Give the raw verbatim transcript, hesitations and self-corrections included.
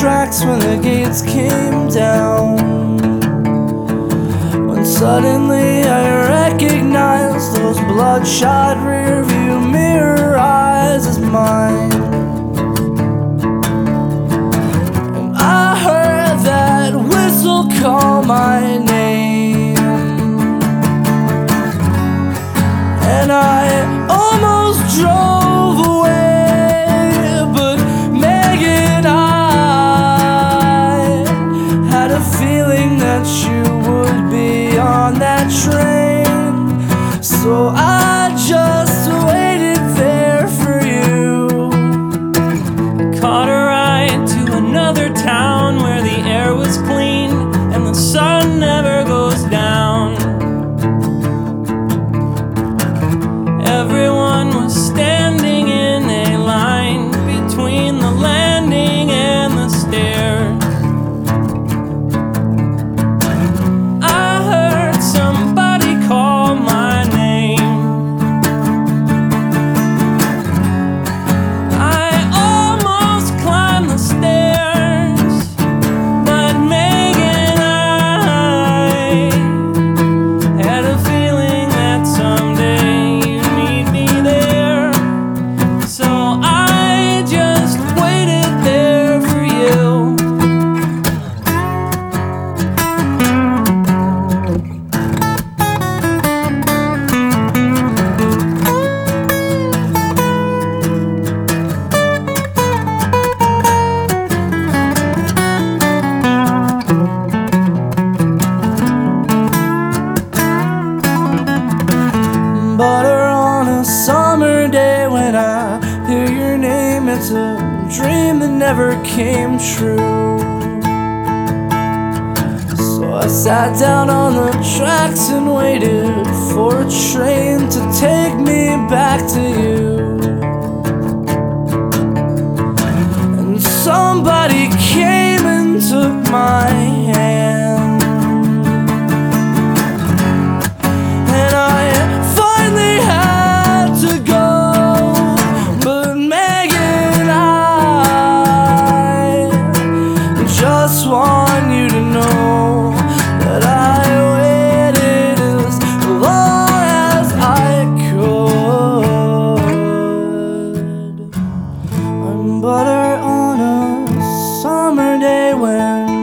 tracks when the gates came down. When suddenly I recognized those bloodshot rearview mirror eyes as mine. And I heard that whistle call my name, and I almost drove away, but Megan, I had a feeling that you would be on that train, so I just waited there for you. I caught a ride to another town where the air was clean and the sun never goes down. Everyone was standing in a line between the landing and the stairs. I heard somebody call my name. I almost climbed the stairs, but Megan, I had a feeling that someday Butter on a summer day when I hear your name, it's a dream that never came true. So I sat down on the tracks and waited for a train to take me back to you. And somebody came and took my hand, and I finally had to go, but Megan, I just want you to know that I waited as long as I could. I'm butter on a summer day when